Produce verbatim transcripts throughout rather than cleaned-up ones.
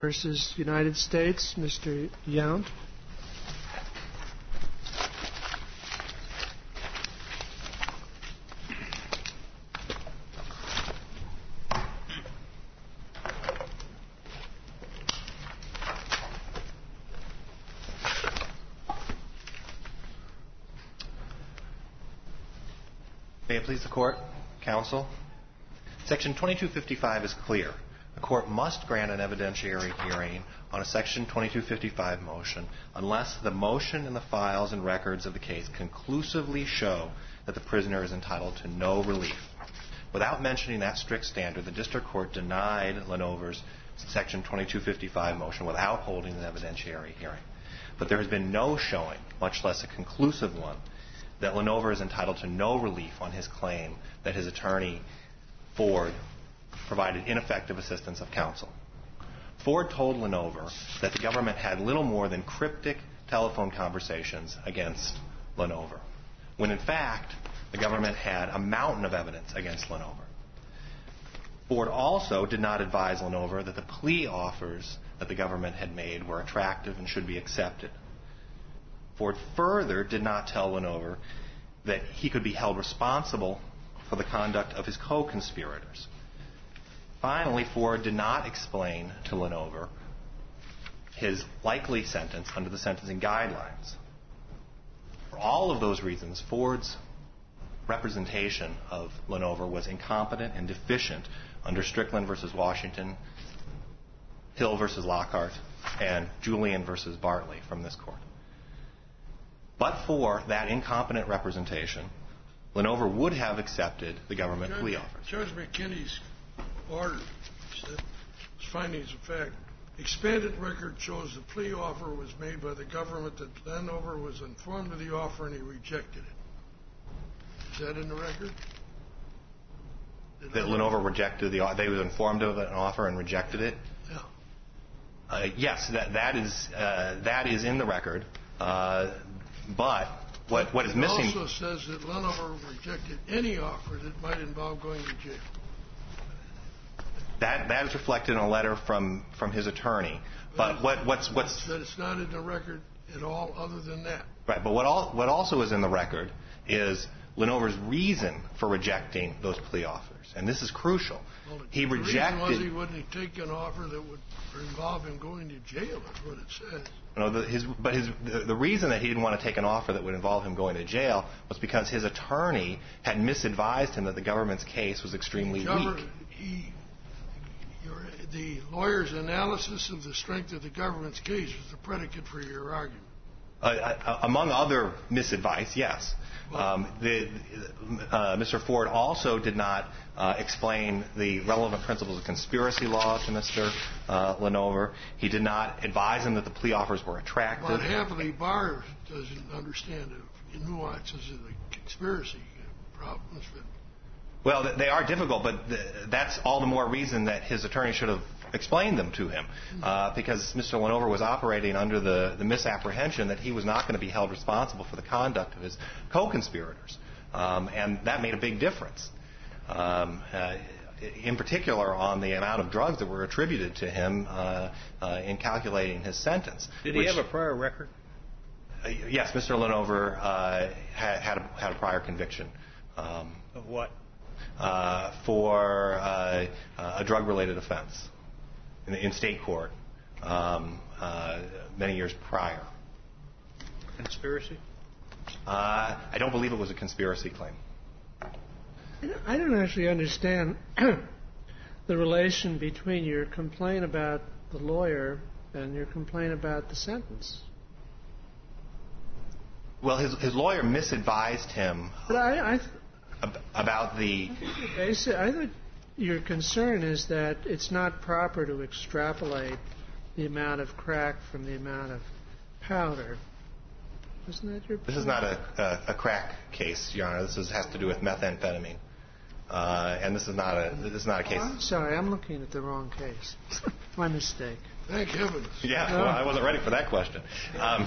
versus United States. Mister Yount. May it please the Court, Counsel. Section twenty-two fifty-five is clear. The Court must grant an evidentiary hearing on a Section twenty-two fifty-five motion unless the motion and the files and records of the case conclusively show that the prisoner is entitled to no relief. Without mentioning that strict standard, the District Court denied Lenover's Section twenty-two fifty-five motion without holding an evidentiary hearing. But there has been no showing, much less a conclusive one, that Lenover is entitled to no relief on his claim that his attorney, Ford, provided ineffective assistance of counsel. Ford told Lenover that the government had little more than cryptic telephone conversations against Lenover, when in fact the government had a mountain of evidence against Lenover. Ford also did not advise Lenover that the plea offers that the government had made were attractive and should be accepted. Ford further did not tell Lenover that he could be held responsible for the conduct of his co-conspirators. Finally, Ford did not explain to Lenover his likely sentence under the sentencing guidelines. For all of those reasons, Ford's representation of Lenover was incompetent and deficient under Strickland versus Washington, Hill versus Lockhart, and Julian versus Bartley from this Court. But for that incompetent representation, Lenover would have accepted the government Judge, plea offers. Judge McKinney's order said, findings of fact, expanded record shows the plea offer was made by the government, that Lenover was informed of the offer and he rejected it. Is that in the record? Did that Lenover rejected the offer? They were informed of an offer and rejected it? Yeah. Uh, yes, that, that, is, uh, that is in the record. Uh, But what, what is missing... It also says that Lenover rejected any offer that might involve going to jail. That, that is reflected in a letter from, from his attorney. But what, what's... what's that it's not in the record at all other than that. Right, but what, all, what also is in the record is Lenover's reason for rejecting those plea offers. And this is crucial. Well, he the rejected... reason was he wouldn't take an offer that would involve him going to jail, is what it says. No, the, his, but his, the, the reason that he didn't want to take an offer that would involve him going to jail was because his attorney had misadvised him that the government's case was extremely Governor, weak. He, your, the lawyer's analysis of the strength of the government's case was the predicate for your argument. Uh, uh, among other misadvice, yes. Um, the, uh, Mister Ford also did not uh, explain the relevant principles of conspiracy law to Mister Uh, Lenover. He did not advise him that the plea offers were attractive. But happily, Barr doesn't understand the nuances of the conspiracy problems. Well, they are difficult, but that's all the more reason that his attorney should have explained them to him, uh, because Mister Lenover was operating under the, the misapprehension that he was not going to be held responsible for the conduct of his co-conspirators, um, and that made a big difference, um, uh, in particular on the amount of drugs that were attributed to him uh, uh, in calculating his sentence. Did he have a prior record? Uh, yes, Mister Lenover uh, had, had, a, had a prior conviction. Um, of what? Uh, for uh, a drug-related offense in, in state court um, uh, many years prior. Conspiracy? Uh, I don't believe it was a conspiracy claim. I don't actually understand the relation between your complaint about the lawyer and your complaint about the sentence. Well, his, his lawyer misadvised him But I, I th- ab- about the... I thought your concern is that it's not proper to extrapolate the amount of crack from the amount of powder. Isn't that your point? This is not a, a, a crack case, Your Honor. This is, has to do with methamphetamine. Uh, and this is not a this is not a case... Oh, I'm sorry, I'm looking at the wrong case. My mistake. Thank heavens. Yeah, well, I wasn't ready for that question. Um,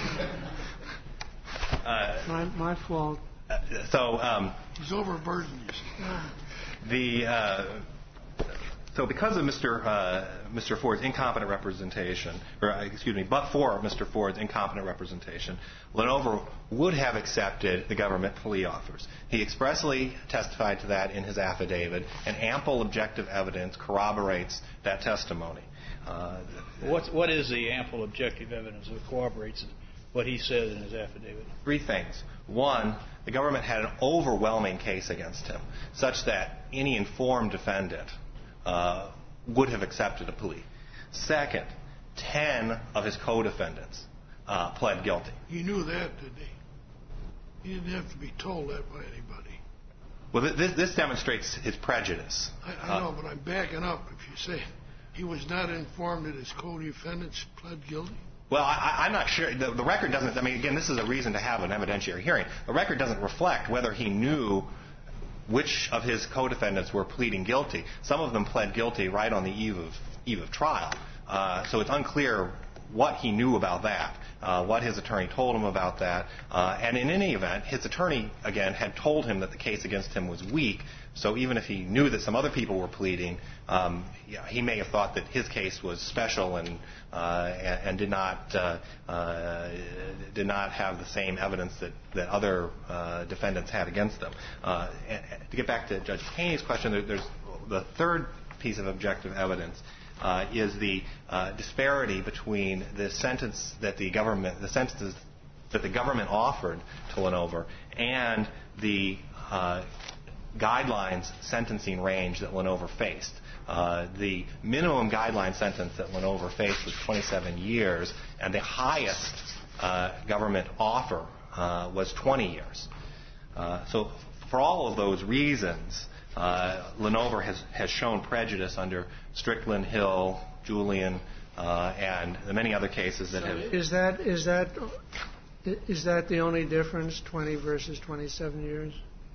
uh, my, my fault. Uh, so... Um, He's overburdened, you see. The uh, So because of Mister Uh, Mister Ford's incompetent representation, or uh, excuse me, but for Mister Ford's incompetent representation, Lenover would have accepted the government plea offers. He expressly testified to that in his affidavit, and ample objective evidence corroborates that testimony. Uh, What, what is the ample objective evidence that corroborates what he said in his affidavit? Three things. One, the government had an overwhelming case against him, such that any informed defendant uh, would have accepted a plea. Second, ten of his co-defendants uh, pled guilty. He knew that, didn't he? He didn't have to be told that by anybody. Well, this, this demonstrates his prejudice. I, I know, uh, but I'm backing up. If you say he was not informed that his co-defendants pled guilty? Well, I, I'm not sure. The, the record doesn't, I mean, again, this is a reason to have an evidentiary hearing. The record doesn't reflect whether he knew which of his co-defendants were pleading guilty. Some of them pled guilty right on the eve of, eve of trial. Uh, so it's unclear what he knew about that, uh, what his attorney told him about that. Uh, and in any event, his attorney, again, had told him that the case against him was weak. So even if he knew that some other people were pleading, um, yeah, he may have thought that his case was special and uh, and, and did not uh, uh, did not have the same evidence that that other uh, defendants had against them. Uh, and, and to get back to Judge Haney's question, there, there's the third piece of objective evidence. Uh, is the uh, disparity between the sentence that the government, the sentences that the government offered to Lenover and the uh, guidelines sentencing range that Lenover faced. Uh, the minimum guideline sentence that Lenover faced was twenty-seven years, and the highest uh, government offer uh, was twenty years. Uh, so for all of those reasons, Uh, Lenover has, has shown prejudice under Strickland, Hill, Julian, uh, and the many other cases that have. Is that is that is that the only difference, twenty versus twenty-seven years?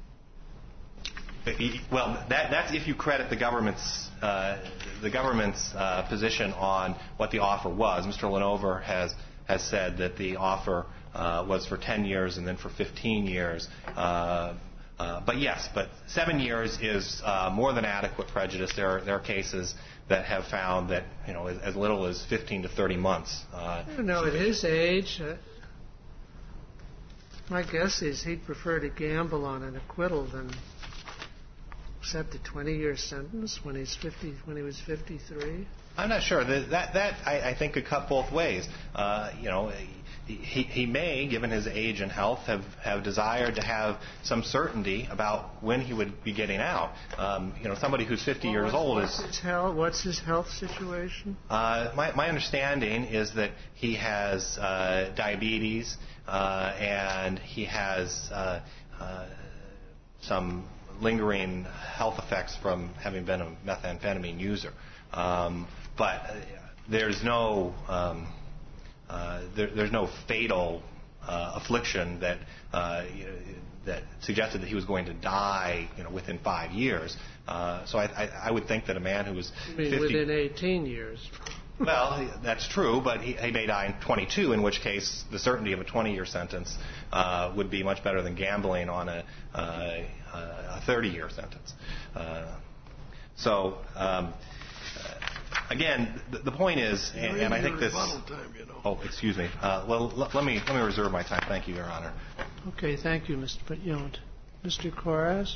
Well, that, that's if you credit the government's uh, the government's uh, position on what the offer was. Mister Lenover has has said that the offer uh, was for ten years and then for fifteen years. Uh, Uh, but yes, but seven years is uh, more than adequate prejudice. There are, there are cases that have found that, you know, as, as little as fifteen to thirty months. Uh, I don't know, at his age, uh, my guess is he'd prefer to gamble on an acquittal than accept a twenty-year sentence when he's fifty, when he was fifty-three. I'm not sure. That that, that I, I think could cut both ways. Uh, you know. He, he may, given his age and health, have, have desired to have some certainty about when he would be getting out. Um, you know, somebody who's fifty well, years old what's is. His health, what's his health situation? Uh, my, my understanding is that he has uh, diabetes uh, and he has uh, uh, some lingering health effects from having been a methamphetamine user. Um, but there's no. Um, Uh, there, there's no fatal uh, affliction that uh, you know, that suggested that he was going to die, you know, within five years. Uh, so I, I, I would think that a man who was you mean fifty, within eighteen years. Well, that's true, but he, he may die in twenty-two, in which case the certainty of a twenty-year sentence uh, would be much better than gambling on a, uh, a thirty-year sentence. Uh, so. Um, Again, the, the point is, and, and I think this. Time, you know. Oh, excuse me. Uh, well, l- let me let me reserve my time. Thank you, Your Honor. Okay, thank you, Mister Yount. Mister Koraz?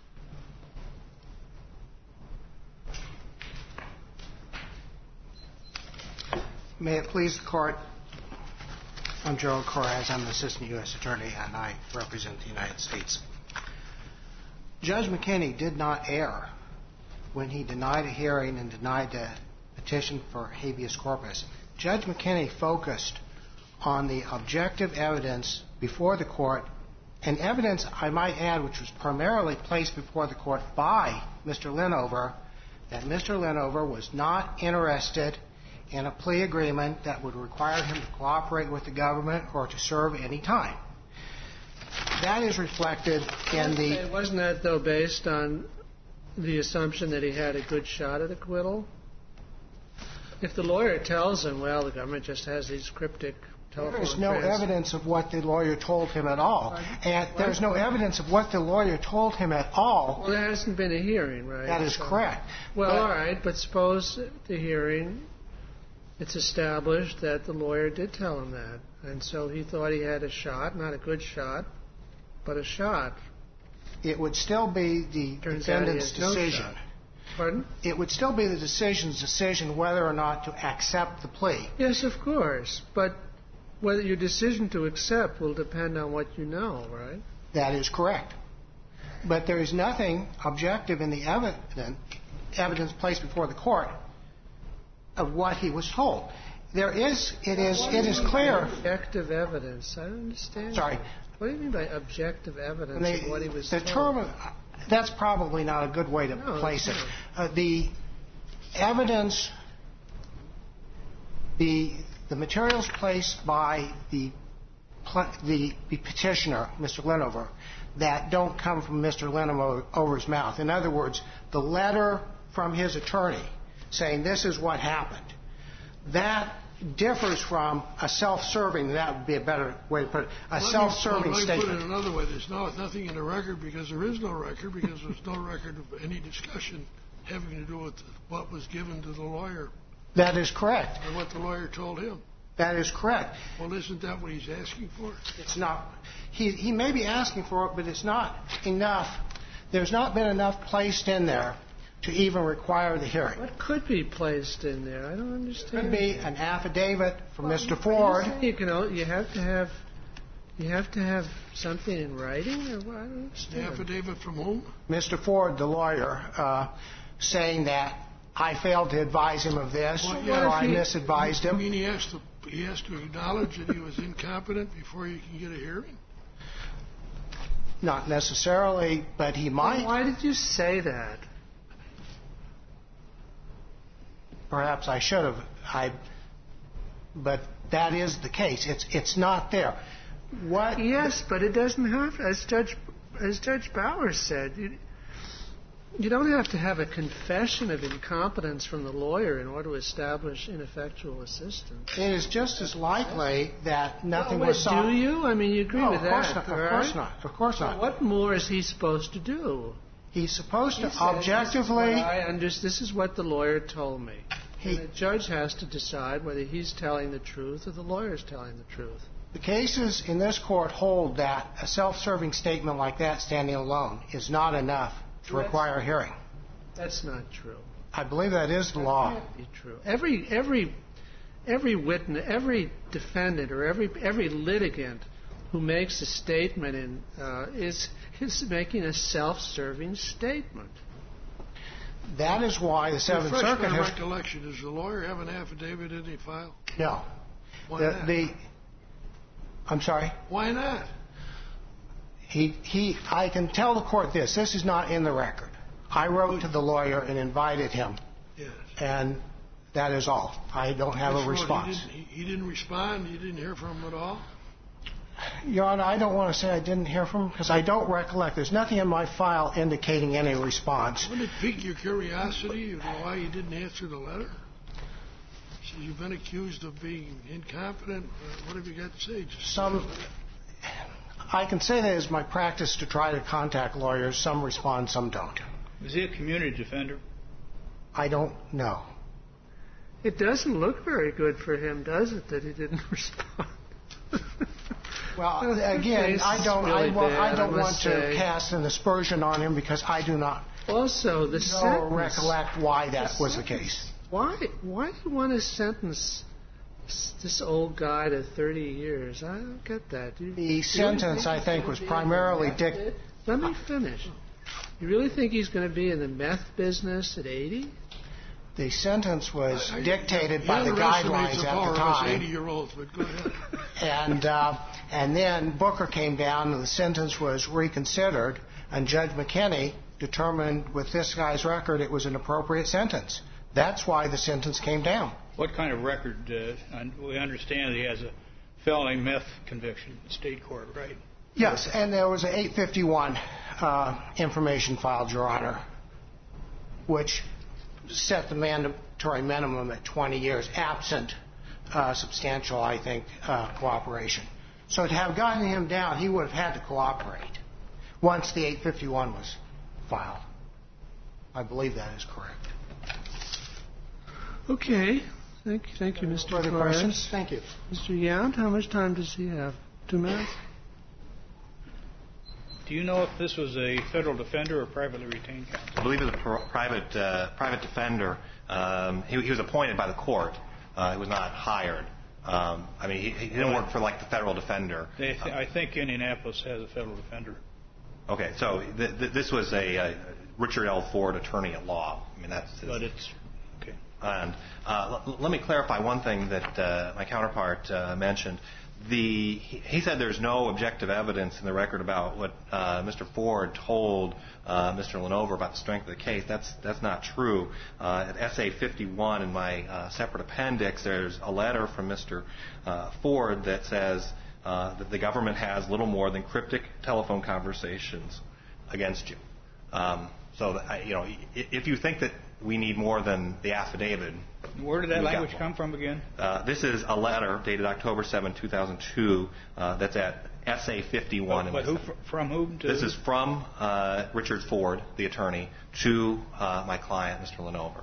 May it please the Court, I'm Gerald Koraz. I'm an Assistant U S Attorney, and I represent the United States. Judge McKinney did not err when he denied a hearing and denied the petition for habeas corpus. Judge McKinney focused on the objective evidence before the Court, and evidence, I might add, which was primarily placed before the Court by Mister Lenover, that Mister Lenover was not interested in a plea agreement that would require him to cooperate with the government or to serve any time. That is reflected in the... Wasn't that, though, based on the assumption that he had a good shot at acquittal? If the lawyer tells him, well, the government just has these cryptic telephone There's no trans- evidence of what the lawyer told him at all. And there's no evidence of what the lawyer told him at all. Well, there hasn't been a hearing, right? That is So- correct. Well, But- all right, but suppose the hearing, it's established that the lawyer did tell him that, and so he thought he had a shot, not a good shot, but a shot. It would still be the Turns out he defendant's has no decision. shot. Pardon? It would still be the decision's decision whether or not to accept the plea. Yes, of course, but whether your decision to accept will depend on what you know, right? That is correct. But there is nothing objective in the evidence, evidence placed before the court of what he was told. There is, it is, it is clear. Objective evidence. I don't understand. Sorry. What do you mean by objective evidence The, of what he was the told? term, that's probably not a good way to No, place it. it's Uh, the evidence, the the materials placed by the pl- the, the petitioner, Mister Linover, that don't come from Mister Linover's mouth. In other words, the letter from his attorney saying this is what happened. That differs from a self-serving, that would be a better way to put it, a Let me- self-serving let me put it statement. another way. There's no, nothing in the record because there is no record because there's no record of any discussion having to do with what was given to the lawyer That is correct. and what the lawyer told him. That is correct. Well, isn't that what he's asking for? It's not. He, he may be asking for it, but it's not enough. There's not been enough placed in there to even require the hearing. What could be placed in there? I don't It understand. could be an affidavit from Well, Mister you Ford. say You can. o- You have to have. You have to have something in writing, or what? I don't The understand. affidavit from whom? Mister Ford, the lawyer, uh, saying that I failed to advise him of this, Well, or yeah, I if he- misadvised You him. mean he has to he has to acknowledge that he was incompetent before you can get a hearing? Not necessarily, but he might. Why did you say that? Perhaps I should have. I, but that is the case. It's it's not there. What? Yes, but it doesn't have. As Judge as Judge Bowers said, you, you don't have to have a confession of incompetence from the lawyer in order to establish ineffectual assistance. It is just as likely that nothing Well, was wait, sought. do you? I mean, you agree No, with of course that, not. all Of course right? not. Of course not. What more is he supposed to do? He's supposed to He said, "This is objectively. what I under- this is what the lawyer told me. He- And the judge has to decide whether he's telling the truth or the lawyer's telling the truth. The cases in this court hold that a self-serving statement like that, standing alone, is not enough to Yes. require a hearing. That's not true. I believe that is the law. Can't be true. Every every every witness, every defendant, or every every litigant who makes a statement in, uh, is is making a self-serving statement. That is why the Seventh Refresh Circuit my has recollection. Does the lawyer have an affidavit in the file? no. Why The, not? the I'm sorry. Why not? He he. I can tell the court this. This is not in the record. I wrote to the lawyer and invited him, Yes. and that is all. I don't have That's a what, response. He didn't, he, he didn't respond. You didn't hear from him at all. Your Honor, I don't want to say I didn't hear from him because I don't recollect. There's nothing in my file indicating any response. Wouldn't it pique your curiosity you know, why you didn't answer the letter? So you've been accused of being incompetent. Uh, what have you got to say? Just Some, I can say that it's my practice to try to contact lawyers. Some respond, some don't. Is he a community defender? I don't know. It doesn't look very good for him, does it, that he didn't respond? Well, His again, face I is don't. really I, wa- bad, I don't I want must to say. cast an aspersion on him because I do not Also, the know sentence. or recollect why that was the case. Why? Why do you want to sentence s- this old guy to thirty years? I don't get that. Do you, The you really sentence, I he's think, gonna was be primarily in the dic- meth bit? Let me finish. You really think he's going to be in the meth business at eighty? The sentence was I- I- dictated he by the underestimates guidelines the at power the of us time. eighty-year-olds, but go ahead. And uh, and then Booker came down, and the sentence was reconsidered, and Judge McKinney determined with this guy's record it was an appropriate sentence. That's why the sentence came down. What kind of record? Uh, un- we understand he has a felony meth conviction in state court, right? Yes, and there was an eight fifty-one uh, information filed, Your Honor, which set the mandatory minimum at twenty years, absent uh, substantial, I think, uh, cooperation. So to have gotten him down, he would have had to cooperate once the eight fifty-one was filed. I believe that is correct. Okay. Thank you, thank you, Mister Further Torres. questions? Thank you. Mister Yount, how much time does he have? Two minutes? Do you know if this was a federal defender or privately retained counsel? I believe it was a pr- private uh, private defender. Um, he, he was appointed by the court. Uh, he was not hired. Um, I mean, he, he didn't work for like the federal defender. They th- I think Indianapolis has a federal defender. Okay, so th- th- this was a, a Richard L. Ford, attorney at law. I mean, that's his. But it's okay. And uh, l- let me clarify one thing that uh, my counterpart uh, mentioned. The he, he said there's no objective evidence in the record about what uh, Mister Ford told uh, Mister Lenover about the strength of the case. That's that's not true. Uh, at S A fifty-one in my uh, separate appendix, there's a letter from Mister Uh, Ford that says uh, that the government has little more than cryptic telephone conversations against you. Um, so that, you know, if you think that we need more than the affidavit. Where did that language come from again? Uh, this is a letter dated October seventh, two thousand two, uh, that's at S A fifty-one. But, but who, from whom to? This is from uh, Richard Ford, the attorney, to uh, my client, Mister Lenover.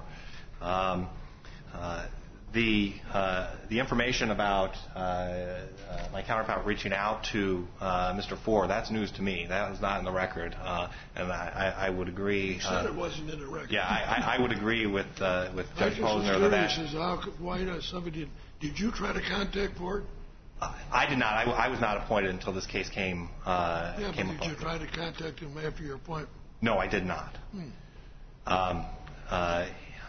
Um, uh, the uh, the information about uh, uh, my counterpart reaching out to uh, Mister Ford, that's news to me. That was not in the record, uh, and I, I, I would agree. You said uh, it wasn't in the record. Yeah, I, I would agree with uh, with Judge Posner that. that. I just was curious as how could, why does somebody did, did you try to contact Ford? Uh, I did not. I, I was not appointed until this case came. Uh, yeah, came but did upon. you try to contact him after your appointment? No, I did not. Hmm. Um, uh,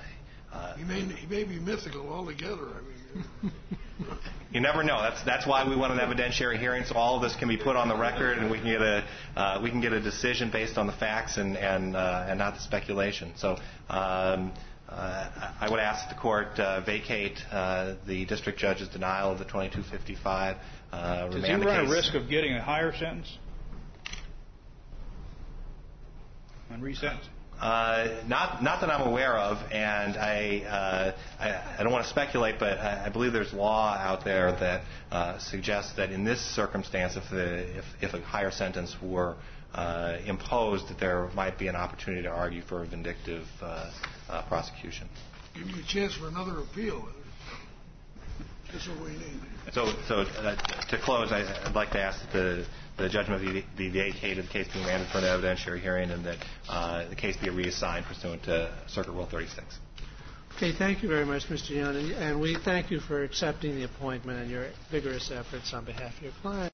uh, He may he may be mythical altogether. I mean, you never know. That's that's why we want an evidentiary hearing, so all of this can be put on the record, and we can get a uh, we can get a decision based on the facts and and uh, and not the speculation. So. Um, Uh, I would ask the court uh, vacate uh, the district judge's denial of the twenty-two fifty-five. Uh, Does he run a risk of getting a higher sentence on resentencing? Uh, not, not that I'm aware of, and I, uh, I, I don't want to speculate, but I, I believe there's law out there that uh, suggests that in this circumstance, if, the, if, if a higher sentence were uh, imposed, that there might be an opportunity to argue for a vindictive uh, uh, prosecution. give you a chance for another appeal. That's what we need. So, so uh, to close, I, I'd like to ask that the, the judgment be, be vacated, the case be remanded for an evidentiary hearing, and that uh, the case be reassigned pursuant to Circuit Rule thirty-six. Okay, thank you very much, Mister Young, and we thank you for accepting the appointment and your vigorous efforts on behalf of your client.